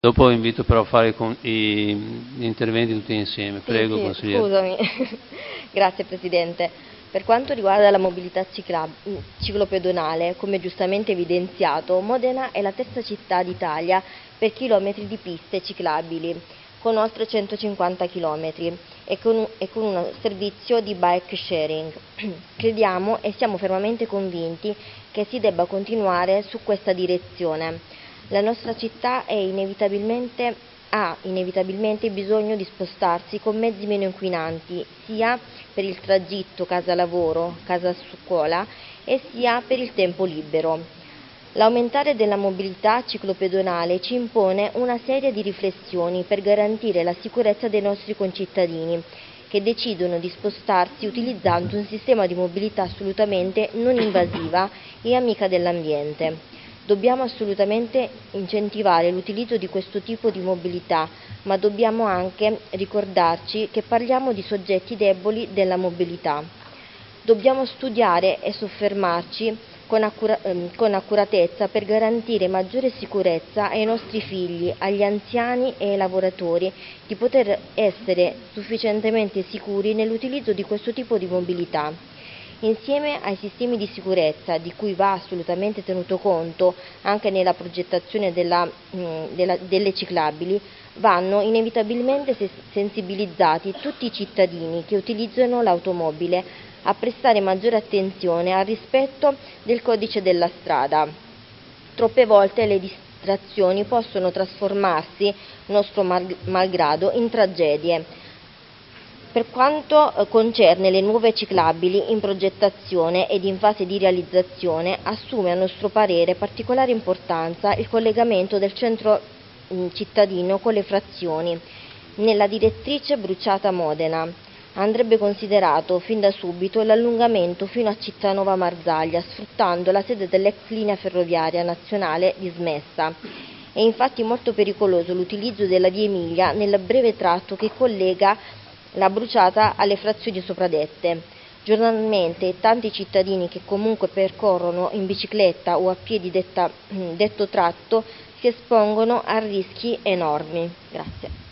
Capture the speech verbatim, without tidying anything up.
Dopo invito però a fare con i, gli interventi tutti insieme. Sì, Prego, sì, consigliere. scusami. Grazie Presidente. Per quanto riguarda la mobilità cicla- ciclopedonale, come giustamente evidenziato, Modena è la terza città d'Italia per chilometri di piste ciclabili, con oltre centocinquanta chilometri e con, un, e con un servizio di bike sharing. Crediamo e siamo fermamente convinti che si debba continuare su questa direzione. La nostra città è inevitabilmente, ha inevitabilmente bisogno di spostarsi con mezzi meno inquinanti, sia per il tragitto casa-lavoro, casa-scuola e sia per il tempo libero. L'aumentare della mobilità ciclopedonale ci impone una serie di riflessioni per garantire la sicurezza dei nostri concittadini che decidono di spostarsi utilizzando un sistema di mobilità assolutamente non invasiva e amica dell'ambiente. Dobbiamo assolutamente incentivare l'utilizzo di questo tipo di mobilità, ma dobbiamo anche ricordarci che parliamo di soggetti deboli della mobilità. Dobbiamo studiare e soffermarci con, accura- ehm, con accuratezza per garantire maggiore sicurezza ai nostri figli, agli anziani e ai lavoratori di poter essere sufficientemente sicuri nell'utilizzo di questo tipo di mobilità. Insieme ai sistemi di sicurezza, di cui va assolutamente tenuto conto anche nella progettazione della, mh, della, delle ciclabili, vanno inevitabilmente sensibilizzati tutti i cittadini che utilizzano l'automobile a prestare maggiore attenzione al rispetto del codice della strada. Troppe volte le distrazioni possono trasformarsi, nostro malgrado, in tragedie. Per quanto concerne le nuove ciclabili in progettazione ed in fase di realizzazione, assume a nostro parere particolare importanza il collegamento del centro cittadino con le frazioni. Nella direttrice Bruciata-Modena andrebbe considerato fin da subito l'allungamento fino a Cittanova Marzaglia, sfruttando la sede dell'ex linea ferroviaria nazionale dismessa. È infatti molto pericoloso l'utilizzo della via Emilia nel breve tratto che collega la Bruciata alle frazioni sopradette. Giornalmente tanti cittadini che comunque percorrono in bicicletta o a piedi detta, detto tratto si espongono a rischi enormi. Grazie.